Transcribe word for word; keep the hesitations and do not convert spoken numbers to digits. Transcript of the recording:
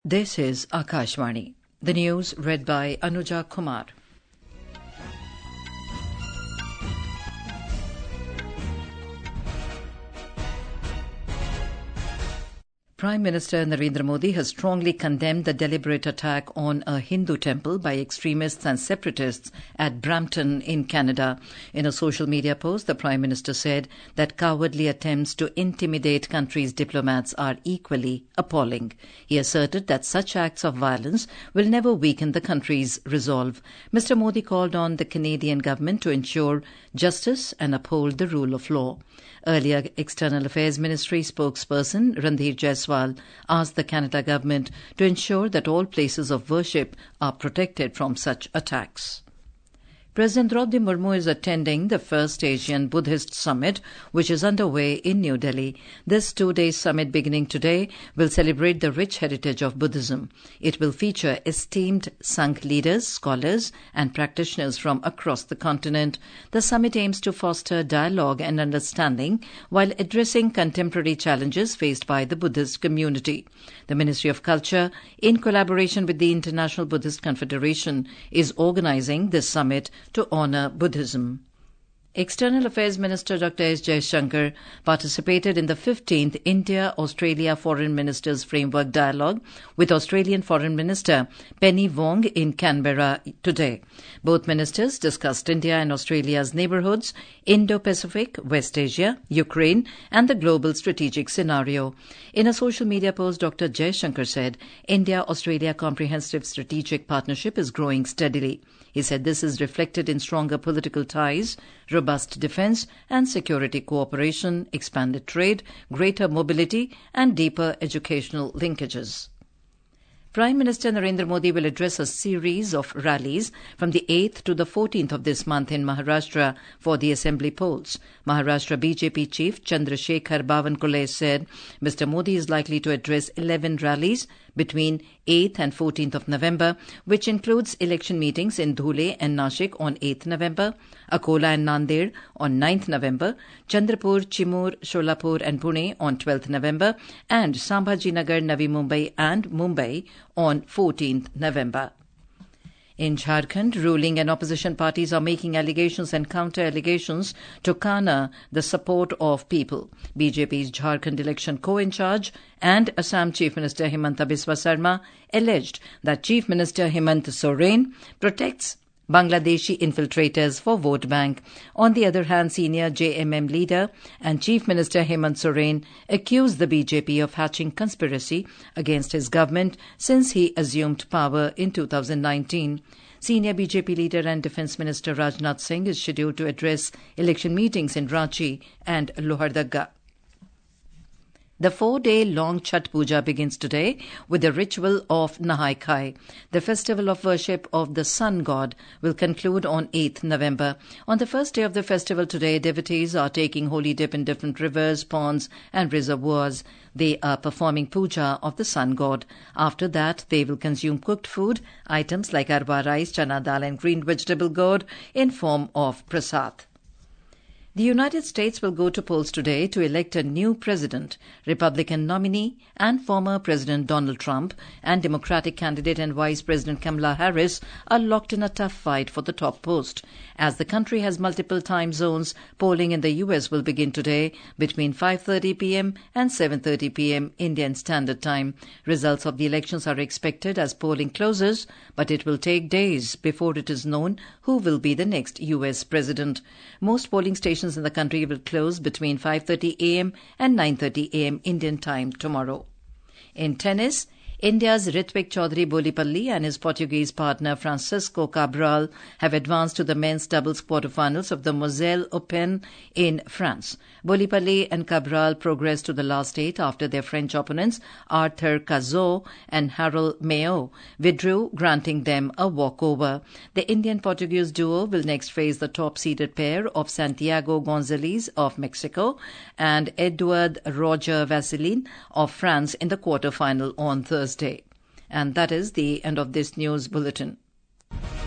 This is Akashvani. The news read by Anuja Kumar. Prime Minister Narendra Modi has strongly condemned the deliberate attack on a Hindu temple by extremists and separatists at Brampton in Canada. In a social media post, the Prime Minister said that cowardly attempts to intimidate countries' diplomats are equally appalling. He asserted that such acts of violence will never weaken the country's resolve. Mister Modi called on the Canadian government to ensure justice and uphold the rule of law. Earlier, External Affairs Ministry spokesperson Randhir Jaiswal asked the Canada government to ensure that all places of worship are protected from such attacks. President Draupadi Murmu is attending the first Asian Buddhist Summit, which is underway in New Delhi. This two-day summit beginning today will celebrate the rich heritage of Buddhism. It will feature esteemed Sangh leaders, scholars, and practitioners from across the continent. The summit aims to foster dialogue and understanding while addressing contemporary challenges faced by the Buddhist community. The Ministry of Culture, in collaboration with the International Buddhist Confederation, is organizing this summit to honor Buddhism. External Affairs Minister Doctor S. Jaishankar participated in the fifteenth India-Australia Foreign Ministers Framework Dialogue with Australian Foreign Minister Penny Wong in Canberra today. Both ministers discussed India and Australia's neighbourhoods, Indo-Pacific, West Asia, Ukraine, and the global strategic scenario. In a social media post, Doctor Jaishankar said India-Australia Comprehensive Strategic Partnership is growing steadily. He said this is reflected in stronger political ties, robust defence and security cooperation, expanded trade, greater mobility and deeper educational linkages. Prime Minister Narendra Modi will address a series of rallies from the eighth to the fourteenth of this month in Maharashtra for the assembly polls. Maharashtra B J P chief Chandrasekhar Bawankule said Mister Modi is likely to address eleven rallies between eighth and fourteenth of November, which includes election meetings in Dhule and Nashik on eighth November, Akola and Nanded on ninth November, Chandrapur, Chimur, Sholapur and Pune on twelfth November, and Sambhajinagar, Navi Mumbai and Mumbai on fourteenth November. In Jharkhand, ruling and opposition parties are making allegations and counter-allegations to garner the support of people. B J P's Jharkhand election co-in-charge and Assam Chief Minister Himanta Biswa Sarma alleged that Chief Minister Hemant Soren protects Bangladeshi infiltrators for vote bank. On the other hand, senior J M M leader and Chief Minister Hemant Soren accused the B J P of hatching conspiracy against his government since he assumed power in two thousand nineteen. Senior B J P leader and Defence Minister Rajnath Singh is scheduled to address election meetings in Ranchi and Lohardaga. The four-day-long Chhath Puja begins today with the ritual of Nahai Khai. The festival of worship of the sun god will conclude on eighth November. On the first day of the festival today, devotees are taking holy dip in different rivers, ponds and reservoirs. They are performing puja of the sun god. After that, they will consume cooked food, items like arwa rice, chana dal and green vegetable gourd in form of prasad. The United States will go to polls today to elect a new president. Republican nominee and former President Donald Trump and Democratic candidate and Vice President Kamala Harris are locked in a tough fight for the top post. As the country has multiple time zones, polling in the U S will begin today between five thirty p.m. and seven thirty p.m. Indian Standard Time. Results of the elections are expected as polling closes, but it will take days before it is known who will be the next U S president. Most polling stations in the country will close between five thirty a.m. and nine thirty a.m. Indian time tomorrow. In tennis, India's Ritvik Chaudhary Bolipalli and his Portuguese partner Francisco Cabral have advanced to the men's doubles quarterfinals of the Moselle Open in France. Bolipalli and Cabral progressed to the last eight after their French opponents Arthur Cazaux and Harold Mayo withdrew, granting them a walkover. The Indian-Portuguese duo will next face the top-seeded pair of Santiago Gonzalez of Mexico and Edouard Roger Vasselin of France in the quarterfinal on Thursday. And that is the end of this news bulletin.